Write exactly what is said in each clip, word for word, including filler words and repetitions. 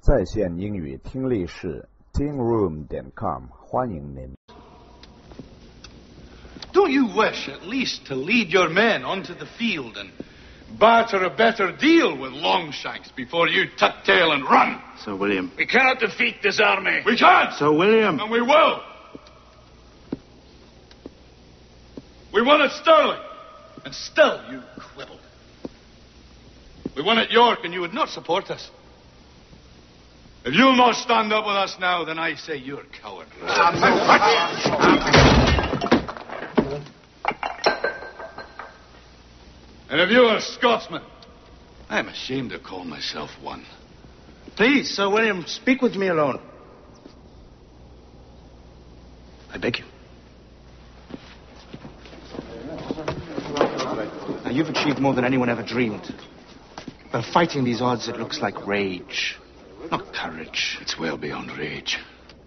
在线英语听力室 ting room 点 com 欢迎您。 Don't you wish at least to lead your men onto the field and barter a better deal with Longshanks before you tuck tail and run? Sir William. We cannot defeat this army. We can't. Sir William. And we will. We won at Stirling, and still you quibbled. We won at York, and you would not support us. If you'll not stand up with us now, then I say you're a coward. And if you are Scotsmen, I'm ashamed to call myself one. Please, Sir William, speak with me alone. I beg you. Now, you've achieved more than anyone ever dreamed. But fighting these odds, it looks like rage, not courage. It's well beyond rage.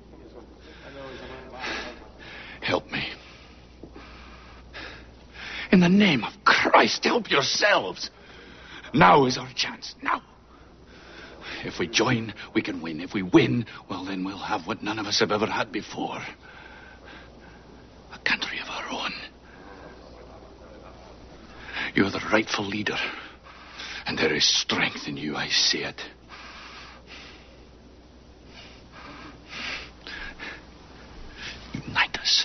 Help me. In the name of Christ, help yourselves. Now is our chance. Now. If we join, we can win. If we win, well, then we'll have what none of us have ever had before. A country of our own. You're the rightful leader. And there is strength in you, I see it. Unite us.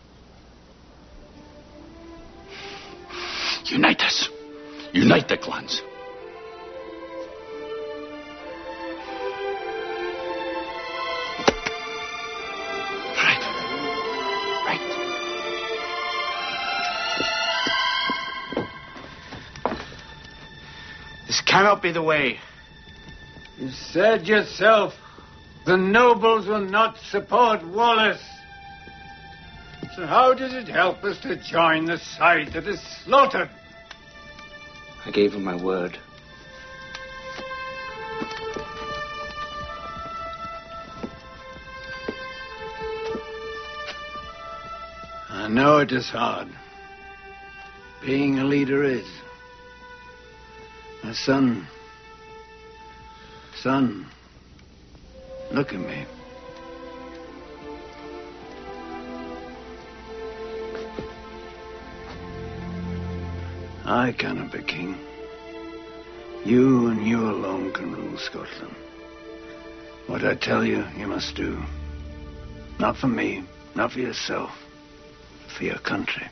Unite us. Unite the clans. Right. Right. This cannot be the way. You said yourself, the nobles will not support Wallace. So how does it help us to join the side that is slaughtered? I gave him my word. I know it is hard. Being a leader is. My son, son, look at me. I cannot be king. You and you alone can rule Scotland. What I tell you, you must do. Not for me, not for yourself, for your country.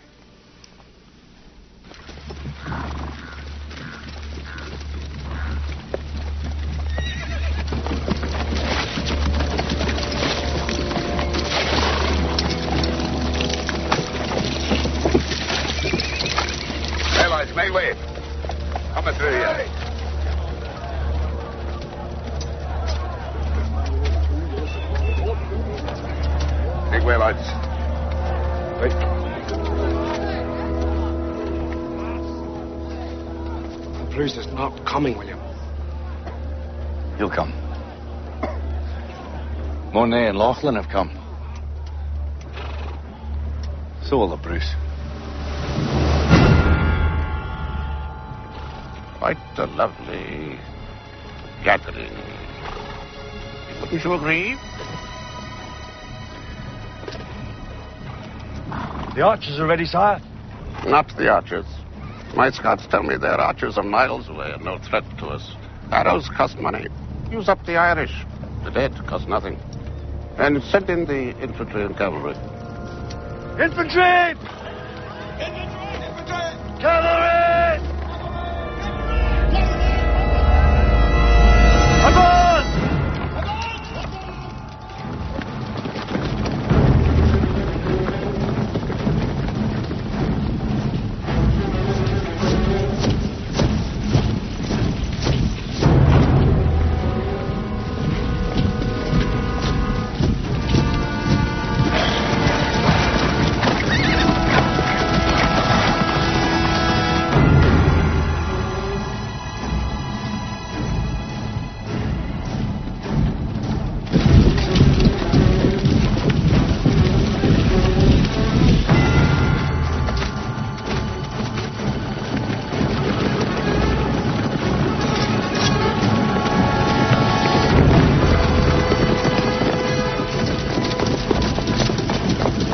Make way. Coming through here. Make way, lads. Wait. The priest is not coming, William. He'll come. Monet and Laughlin have come. So will the Bruce. Quite a lovely gathering. Wouldn't you agree? The archers are ready, sire. Not the archers. My Scots tell me their archers are miles away and no threat to us. Arrows cost money. Use up the Irish. The dead cost nothing. And send in the infantry and cavalry. Infantry! Infantry! Infantry! Cavalry!